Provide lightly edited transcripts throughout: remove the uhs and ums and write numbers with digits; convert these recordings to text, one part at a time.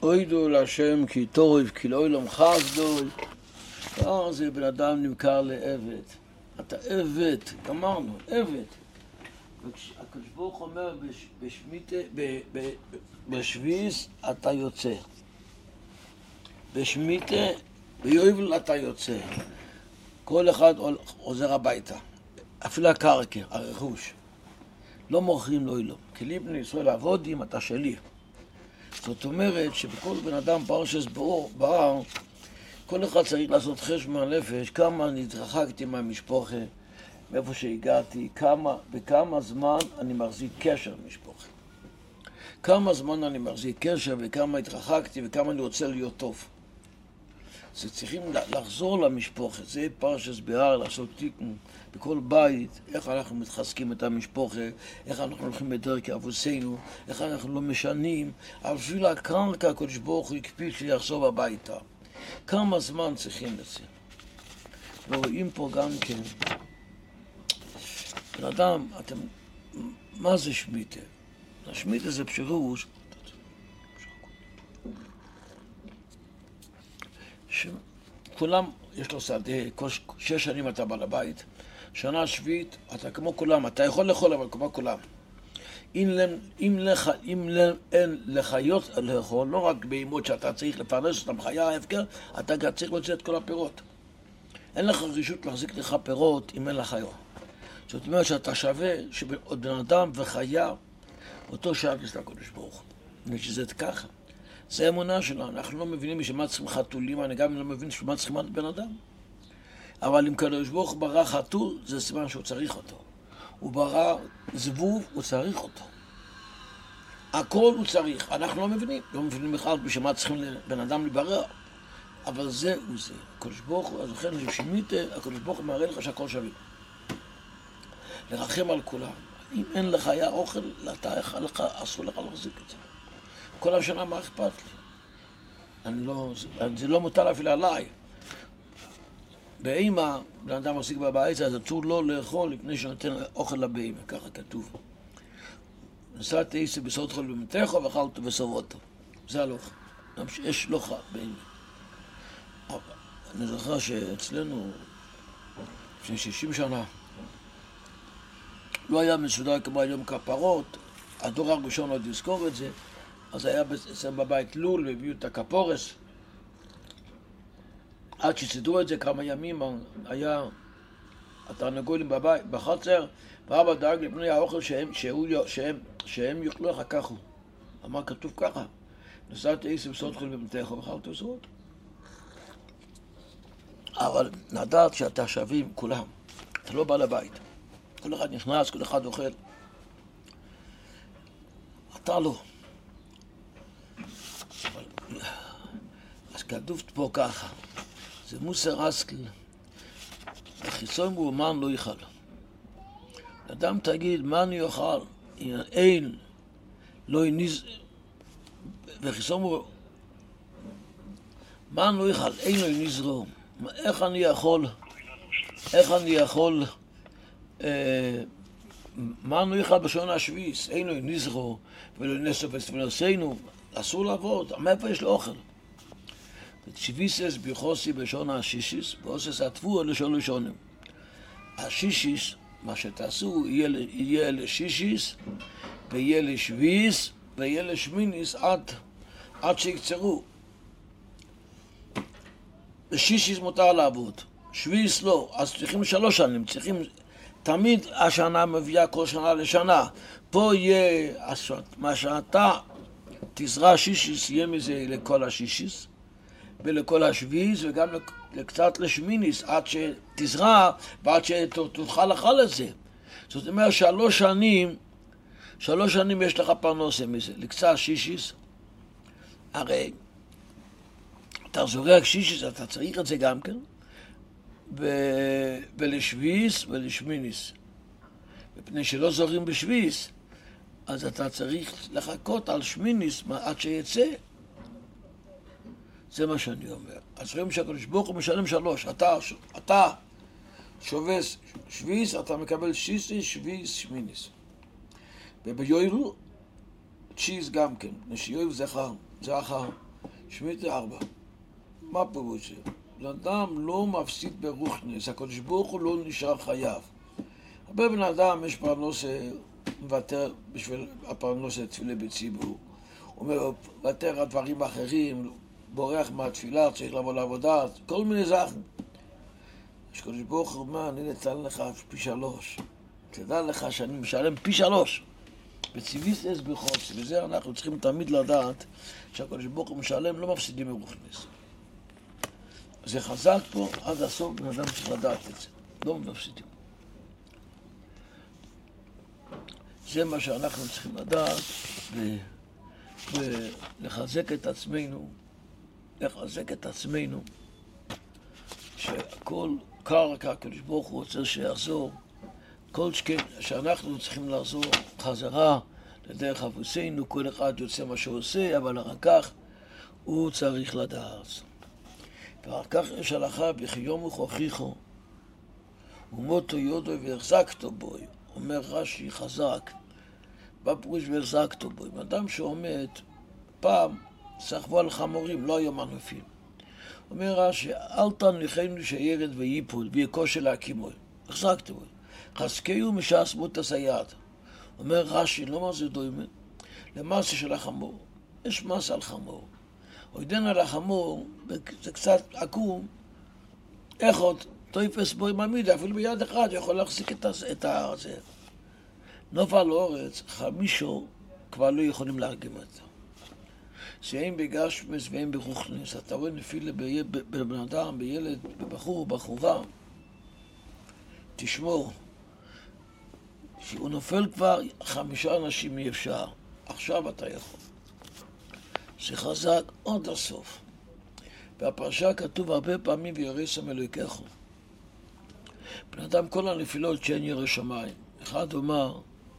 אוידו להשם כי טוב, כי לא ילום חסדוי. זה בן אדם נמכר לעבד. אתה עבד, אמרנו, עבד. הקדוש ברוך הוא אומר בשביס אתה יוצא. בשמיטה, ביובל אתה יוצא. כל אחד עוזר הביתה. אפילו הקרקע, הרכוש. לא מוכרים לו אילום. כלי בני ישראל לעבוד אם אתה שלי. זאת אומרת שבכל בן אדם פרשס בהר, כל אחד צריך לעשות חשבון נפש, כמה אני התרחקתי מהמשפחה, מאיפה שהגעתי, בכמה זמן אני מחזיק קשר למשפחה. כמה זמן אני מחזיק קשר וכמה התרחקתי וכמה אני רוצה להיות טוב. אז צריכים לחזור למשפחה, זה פרשס בהר, לעשות תיקון בכל בית, איך אנחנו מתחזקים את המשפחה, איך אנחנו הולכים בדרך אבותינו, איך אנחנו לא משנים, אבל בשביל הקרקע הקדוש ברוך הוא הקפיד שיחזור הביתה. כמה זמן צריכים לזה? ורואים פה גם כן, בן אדם, מה זה שמיטה? השמיטה זה פירוש שכולם יש לו שדה, כל 6 שנים אתה בא לבית, שנה שביעית אתה כמו כולם, אתה יכול לאכול אבל כמו כולם. אם אין לחיות לאכול, לא רק באימות שאתה צריך לפרנס אותם חיה ההפקר, אתה גם צריך להוציא את כל הפירות. אין לך רשות להחזיק לך פירות אם אין לך חיות. זאת אומרת שאתה שווה שבן אדם וחיה אותו שווה של הקדוש ברוך הוא. שזה ככה. זה האמונה שלנו. אנחנו לא מבינים בשביל צריכים חתולים, אני גם לא מבין בשביל צריכים בן אדם. אבל אם הקדוש ברוך הוא ברא חתול, זה סימן שהוא צריך אותו. הוא ברא זבוב, הוא צריך אותו. הכל הוא צריך. אנחנו לא מבינים בכלל בשביל מה צריכים לבן אדם לברר. אבל זה הוא זה. הקדוש ברוך הוא, אז לכן שמיטה, הקדוש ברוך הוא מראה לך שהכל שווה. לרחם על כולם. אם אין לך היה אוכל, אסור לך להחזיק את זה. כל השנה מה אכפת לי? זה לא מוטל אפילו עליי. באמא, בן אדם מחזיק בבית, אז אסור לא לאכול לפני שנותן אוכל לבאמא, ככה כתוב. נסעת איסי בסוד חול במתך ואכלת וסובותו. זה הלוך. יש לוחה באמא. אני זוכר שאצלנו, לפני 60 שנה, לא היה מסודר כמו היום כפרות, הדור הראשון עוד יזכור את זה, אז היה בבית לול והביאו את הכפורס. עד שסידרו את זה כמה ימים, היה התרנגולים בבית, בחצר, ואבא דאג לבני האוכל שהם יאכלו אחר כך הוא. אמר כתוב ככה, נסעתי איסי בסוד חול במתך ואכלת וסובותו. אבל נדעת שאתה שווה עם כולם, אתה לא בא לבית. כל אחד נכנס, כל אחד אוכל. אתה לא. אז כתוב פה ככה, זה מוסר השכל, וחיסון ואומן לא יאכל. אדם תגיד, מה אני אוכל? אם אין, לא יניז... וחיסון ואומן, מה אני לא יאכל? אין לא יניזרו. איך אני יכול... מה אני יאכל בשעון השביעיס? אין לו נזרו ולא נסוף ונעשינו, אסור לעבוד, מאיפה יש לו אוכל? שביסס ביחוסי בשעון השישיס, ועושס התבוע לשעון ראשונים. השישיס, מה שתעשו, יהיה לשישיס, ויהיה לשביעיס, ויהיה לשמיניס עד שיקצרו. בשישיס מותר לעבוד, שביעיס לא, אז צריכים 3 שנים, צריכים... תמיד השנה מביאה כל שנה לשנה. פה יהיה, מה שאתה תזרע שישיס, יהיה מזה לכל השישיס, ולכל השביעיס, וגם קצת לשמיניס, עד שתזרע, ועד שתוכל לאכל את זה. זאת אומרת, 3 שנים יש לך פרנסה מזה. לקצת שישיס, הרי אתה זורק שישיס, אתה צריך את זה גם כן. ולשביעיס ולשמיניס. מפני שלא זורים בשביעיס, אז אתה צריך לחכות על שמיניס עד שיצא. זה מה שאני אומר. אז רואים שהקדוש ברוך הוא משלם 3. אתה שובס שביעיס, אתה מקבל שישי, שביעיס, שמיניס. וביועיל, צ'יז גם כן. שיועיל זה אחר. שמיט זה 4. מה פירוש זה? אדם לא מפסיד ברוכניס, הקדוש ברוך הוא לא נשאר חייב. הרבה בן אדם יש פרנוסה, מוותר בשביל הפרנוסה תפילה בציבור. הוא מוותר על דברים אחרים, בורח מהתפילה, צריך לבוא לעבודה, כל מיני זכם. הקדוש ברוך הוא אומר, אני נתן לך פי 3. תדע לך שאני משלם פי 3. בציוויס אס בחוץ, וזה אנחנו צריכים תמיד לדעת שהקדוש ברוך הוא משלם, לא מפסידים מרוכניס. זה חזק פה, עד הסוף בן אדם צריך לדעת את זה, לא מפסידים. זה מה שאנחנו צריכים לדעת ולחזק את עצמנו, שכל קרקע הקדוש ברוך הוא רוצה שיחזור, כל שאנחנו צריכים לחזור חזרה לדרך אבותינו, כל אחד יוצא מה שהוא עושה, אבל אחר כך הוא צריך לדעת. ואחר כך יש הלכה, וכי יום הוכיחו, ומותו יודו והחזקתו בו, אומר רש"י חזק, בפירוש והחזקתו בו. אם אדם שעומד, פעם סחבו על חמורים, לא היו מנופים. אומר רש"י, אל תניחנו שירד ויפול, ויקושי להקימו, החזקתו בו. חזקהו משעס מות הסייד. אומר רש"י, לא מה זה דומה? למעשה של החמור. יש מס על חמור. עודן על החמור, זה קצת עקום, איך עוד תופס בו עם עמידה, אפילו ביד אחד יכול להחזיק את זה. נוף על אורץ, 5 כבר לא יכולים להרגיש את זה. שאין בגשמס ואין ברוכניס, אתה רואה נפילה בבן אדם, בילד, בבחור, בחורה, תשמור, שהוא נופל כבר 5 אנשים אי אפשר, עכשיו אתה יכול. זה חזק עד הסוף. והפרשה כתוב הרבה פעמים וירא שם אלוהיכך. בן אדם כל הנפילות שאין ירא שמיים. אחד אומר,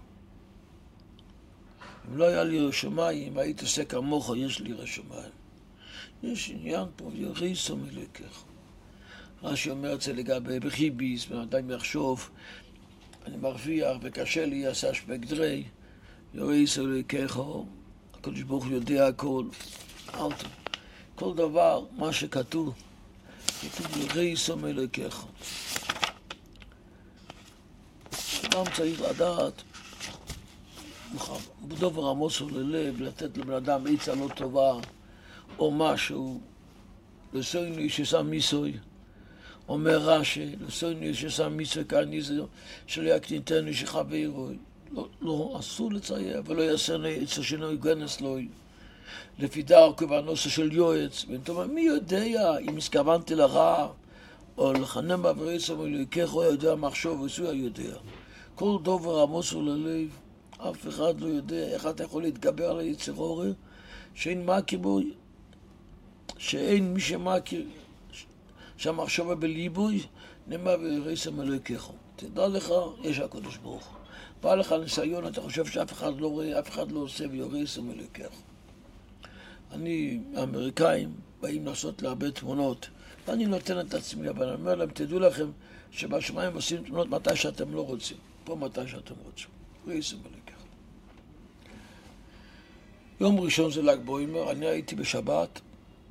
אם לא היה לי ירא שמיים, היית עושה כמוך, יש לי ירא שמיים. יש עניין פה, ירא שם אלוהיכך. רש"י אומר את זה לגבי בחיביס, בן אדם יחשוב, אני מרוויח וקשה לי, עשה שפק דרי, ירא שם אלוהיכך. הקדוש ברוך הוא יודע הכל, כל דבר, מה שכתוב, כתוב ירא שם אלוהיכך. אדם צריך לדעת, בדובר עמוס ללב, לתת לבן אדם עצה לא טובה, או משהו, לסוינו ששם מיסוי, אומר רש"י, לסוינו ששם מיסוי כאניזו, שלא יקטינתנו שחברו, לא, אסור לצייר, ולא יעשנו עצה שלא יגנס לו, לפי דרכו והנושא של יועץ, ואתה אומר, מי יודע אם הסכוונתי לרע, או לחנם בעברית אלוהיכך, הוא יודע מחשוב, וסוי יודע. כל דובר עמוס ללב, אף אחד לא יודע איך אתה יכול להתגבר על היצר אורי, שאין מכיר בו, שאין מי שמכיר, שהמחשבה בליבוי, נאמר וירא שם אלוהיכך. תדע לך, יש הקדוש ברוך הוא. בא לך ניסיון, אתה חושב שאף אחד לא רואה, אף אחד לא עושה וירא שם אלוהיכך. האמריקאים באים לעשות להרבה תמונות, ואני נותן את עצמי, אבל אני אומר להם, תדעו לכם שבשמיים עושים תמונות מתי שאתם לא רוצים, פה מתי שאתם רוצים. וירא שם אלוהיכך. יום ראשון זה ל"ג בעומר, אני הייתי בשבת,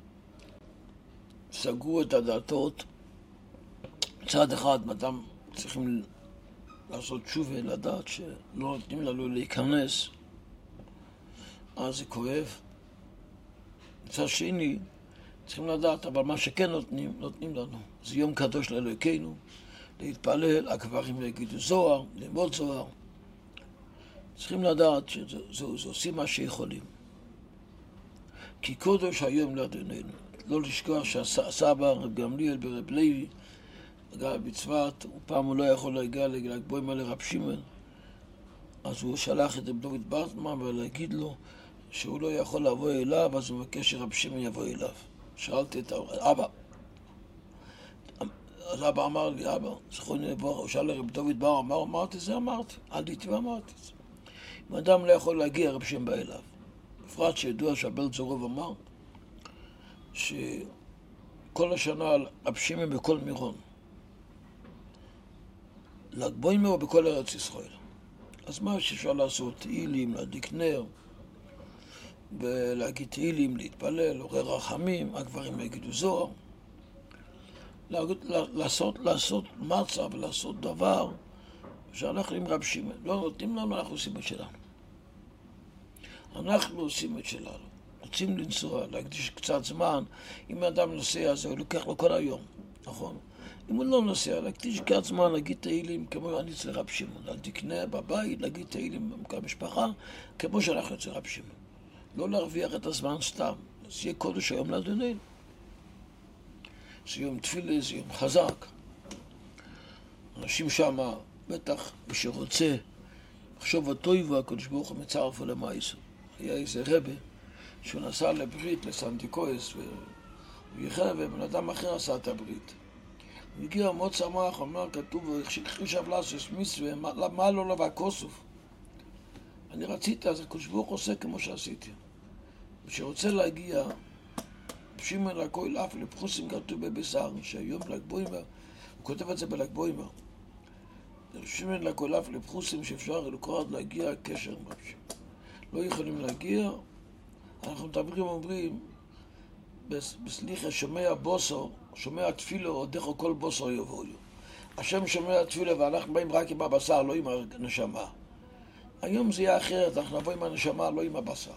סגרו את הדלתות, צד אחד, אדם צריכים לעשות תשובה, לדעת שלא נותנים לנו להיכנס, אז זה כואב. מצד שני, צריכים לדעת, אבל מה שכן נותנים לנו, זה יום קדוש לאלוהינו, להתפלל, הגברים יגידו זוהר, ללמוד זוהר. צריכים לדעת שזה עושים מה שיכולים. כי קודש היום לאדוננו. לא לשכוח שהסבא, רב גמליאל ברב לוי, גר בצפת, ופעם הוא לא יכול להגיע ל"ג בעומר לרב שמעון, אז הוא שלח את רב דוד ברטמן ולהגיד לו שהוא לא יכול לבוא אליו, אז הוא מבקש שרב שמעון יבוא אליו. שאלתי את אבא, אז אבא אמר לי, אבא, זכרונו לברכה, הוא שאל לרב דוד בר, אמרתי זה, אמרתי, עליתי ואמרתי את זה. אם אדם לא יכול להגיע, רב שמעון בא אליו. בפרט שידוע שהבל זורוב אמר, שכל השנה רב שמעון בכל מירון, ל"ג בעומר בכל ארץ ישראל. אז מה שאפשר לעשות? תהילים, להדליק נר, ולהגיד תהילים, להתפלל, לעורר רחמים, הגברים יגידו זוהר. לעשות מצה ולעשות דבר שאנחנו עם רב שמעון. לא נותנים לנו, אנחנו עושים את שלנו. אנחנו עושים את שלנו. רוצים לנסוע, להקדיש קצת זמן. אם האדם נוסע, זה לוקח לו כל היום, נכון? אם הוא לא נוסע, להקדיש קצת זמן, להגיד תהילים, כמו אני אצל רב שמעון. תקנה בבית, להגיד תהילים במשפחה, כמו שאנחנו אצל רב שמעון. לא להרוויח את הזמן סתם. זה יהיה קודש היום לאדוננו. זה יום תפילה, זה יום חזק. אנשים שם, בטח, מי שרוצה, לחשוב הטוב והקדוש ברוך הוא מצרף למעשה. היה איזה רבי שהוא נסע לברית, לסנטיקויס, ובן אדם אחר עשה את הברית. הוא הגיע מאוד שמח, הוא אמר, כתוב, חישב לעשות מצווה, מה לא לבא כוסוף? אני רציתי, אז הקדוש ברוך הוא עושה כמו שעשיתי. ושרוצה להגיע, שמעון לכל אף לפחוסים כתוב בבשר, שהיום ל"ג בעומר, הוא כותב את זה בל"ג בעומר. שמעון לכל אף לפחוסים שאפשר לקרוא עד להגיע קשר עם רב שמעון. לא יכולים להגיע, אנחנו מדברים אומרים, בסליחה שומע בוסו, שומע תפילו, דחו כל בוסו יבואו. השם שומע תפילו ואנחנו באים רק עם הבשר, לא עם הנשמה. היום זה יהיה אחרת, אנחנו נבוא עם הנשמה, לא עם הבשר.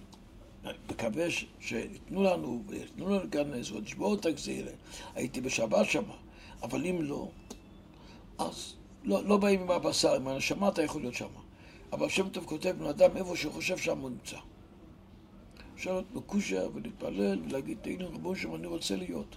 מקווה שיתנו לנו, ויתנו לנו כאן איזו תשבעות הגזירה. הייתי בשבת שמה, אבל אם לא, אז לא באים עם הבשר, עם הנשמה אתה יכול להיות שמה. אבל שם טוב כותב בן אדם איפה שחושב שם הוא נמצא. אפשר להיות מקושר ולהתפלל ולהגיד תהילים רבו שם אני רוצה להיות.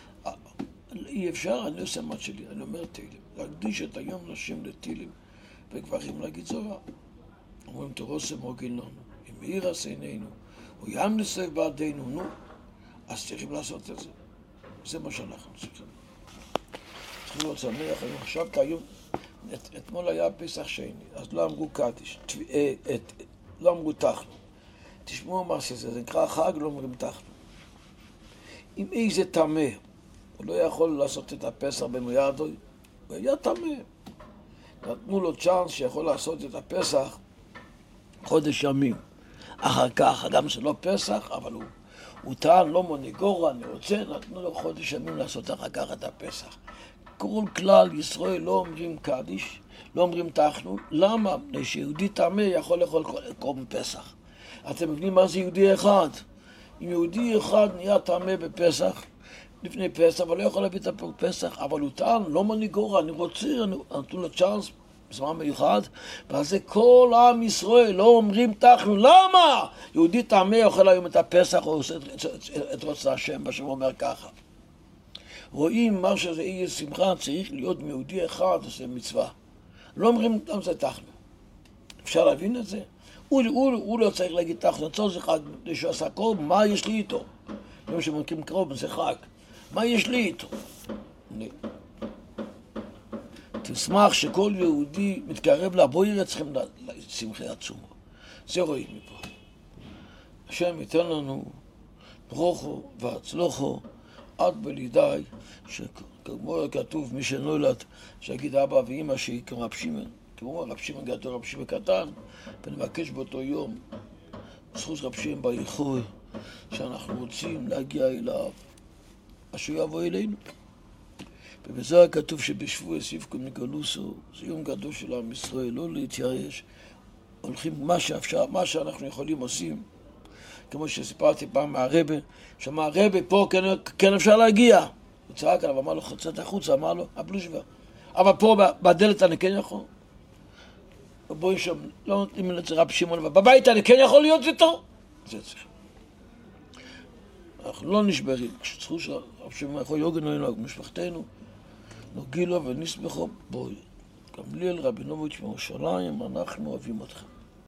אי אפשר, אני עושה מה שלי, אני אומר תהילים. להקדיש את היום נשים לתהילים וגברים להגיד זוהר. אומרים תורוסם הוגן לנו, אם מאיר עשה עינינו, או ים נסף בעדינו, נו, אז צריכים לעשות את זה. זה מה שאנחנו צריכים. צריכים להיות שמח, אני חשבתי היום, אתמול היה פסח שני, אז לא אמרו קדיש, לא אמרו תחנו. תשמעו מה שזה, זה נקרא חג, לא אומרים תחנו. אם איזה תמה, הוא לא יכול לעשות את הפסח במוידו, הוא היה תמה. נתנו לו צ'אנס שיכול לעשות את הפסח חודש ימים. אחר כך, אדם שלא פסח, אבל הוא טען, לא מוניגורה, אני רוצה, נתנו לו חודש ימים לעשות אחר כך את הפסח. כל כלל ישראל לא אומרים קדיש, לא אומרים תחנו. למה? שיהודי טמא יכול לאכול קורבן פסח. אתם מבינים מה זה יהודי אחד? אם יהודי אחד נהיה טמא בפסח, לפני פסח, אבל לא יכול להביא את הפסח, אבל הוא טען, לא מוניגורה, אני רוצה, נתנו לו צ'אנס, בזמן מיוחד, ועל זה כל עם ישראל לא אומרים תחנו. למה? יהודי טמא אוכל היום את הפסח, או עושה את רוצה השם, בשם אומר ככה. רואים מה שזה יהיה שמחה, צריך להיות מיהודי אחד, עושה מצווה. לא אומרים גם זה תחנו. אפשר להבין את זה? הוא לא צריך להגיד תחנו, זה חג, שהוא עשה קרוב, מה יש לי איתו? יום שמקים קרוב, זה חג. מה יש לי איתו? תשמח שכל יהודי מתקרב לבוירה, צריכים לשמחי עצומו. זה רואים מפה. השם ייתן לנו ברוכו והצלוחו עד בלידי, שכמו כתוב, מי שנולד, שיגיד אבא ואמא שיקרא רב שמעון, כמו רב שמעון גדול, רב שמעון קטן, ונבקש באותו יום, זכות רב שמעון באיחוי, שאנחנו רוצים להגיע אליו, אשר יבוא אלינו. ובזה כתוב שבשבועס יפקוד מגלוסו, זה יום גדול של עם ישראל, לא להתייאש, הולכים מה שאפשר, מה שאנחנו יכולים עושים, כמו שסיפרתי פעם מהרבא, שאמר הרבא פה כן אפשר להגיע, הוא צעק עליו, אמר לו חצת החוצה, אמר לו הבלושבר, אבל פה בדלת אני כן יכול, בואי שם, לא נותנים לזה רב שמעון, אבל בבית אני כן יכול להיות איתו, זה צריך. אנחנו לא נשברים, כשצריכו שרב שמעון יכול יוגן אלינו, משפחתנו, נוגילו ונסמכו בואי. גמליאל רבינוביץ' מירושלים, אנחנו אוהבים אתכם.